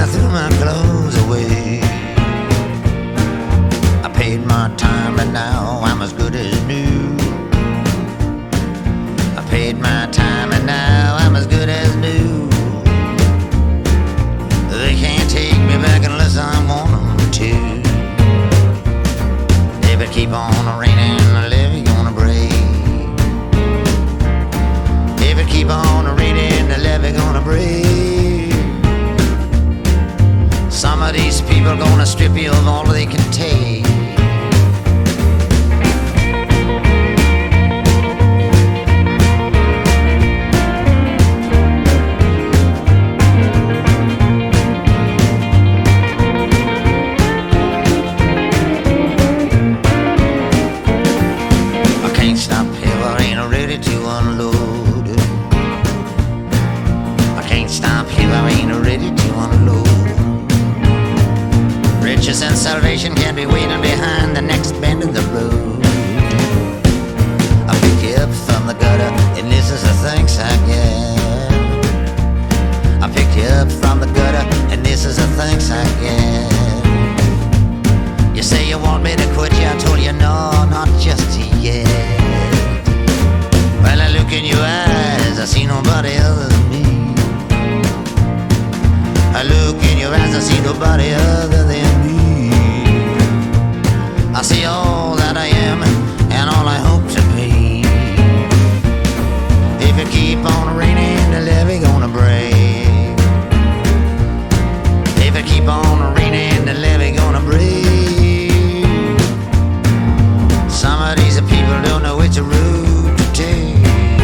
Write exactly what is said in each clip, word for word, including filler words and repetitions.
I threw my clothes away. I paid my time and now I'm as good as new. I paid my time and now I'm as good as new. They can't take me back unless I want them to. If it keep on raining, the levee gonna break. If it keep on raining, the levee gonna break. Some of these people gonna strip you of all they can take. And salvation can't be waiting behind the next bend of the road. I pick you up from the gutter, and this is the thanks I get. I pick you up from the gutter, and this is the thanks I get. You say you want me to quit you, I told you no, not just yet. When I look in your eyes, I see nobody other than me. I look in your eyes, I see nobody other than me. I see all that I am and all I hope to be. If it keep on raining, the levee gonna break. If it keep on raining, the levee gonna break. Some of these people don't know which route to take.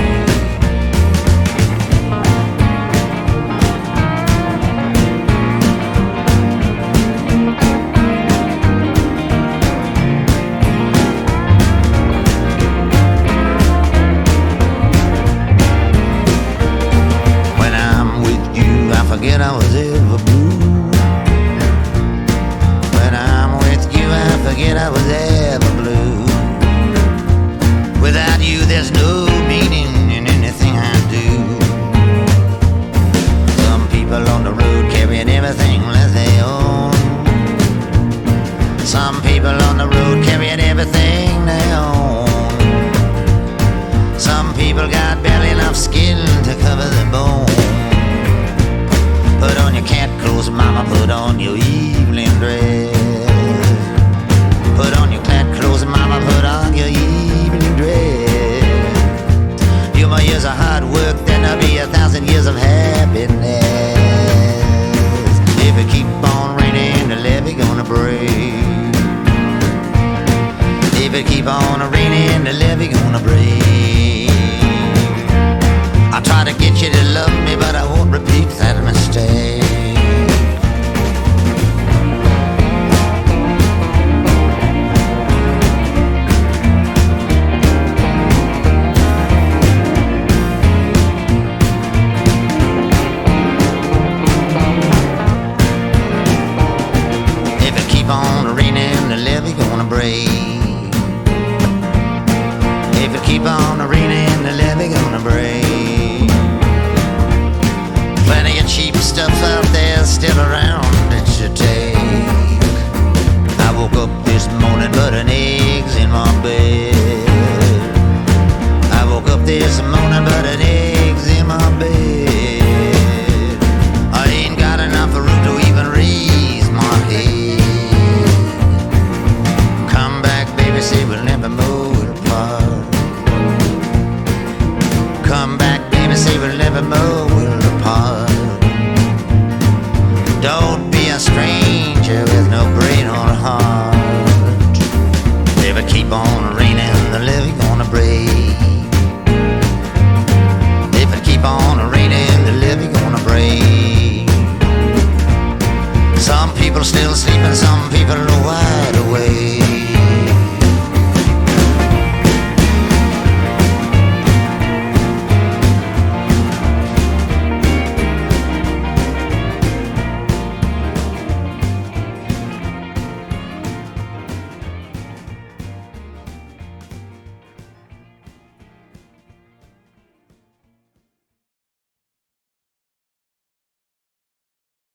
Forget I was ever blue. When I'm with you, I forget I was ever blue. Without you, there's no meaning in anything I do. Some people on the road carrying everything that they own. Some people on the road carrying everything they own. Some people got barely enough skin to cover their bones. Put on your cat clothes, mama, put on your evening dress. Put on your cat clothes, mama, put on your evening dress. Few more years of hard work, then there'll be a thousand years of happiness. If it keep on raining, the levee gonna break. If it keep on raining, the levee gonna break. I try to get you to love me, but I won't repeat that mistake. If it keep on raining, the levee gonna break. If it keep on raining, the levee gonna break. Plenty of cheap stuff out there still around that you take. I woke up this morning but an egg's in my bed. I woke up this morning but an egg's in my bed. I ain't got enough room to even raise my head. Come back, baby, say we'll never move apart. Come back, baby, say we'll never move apart. Don't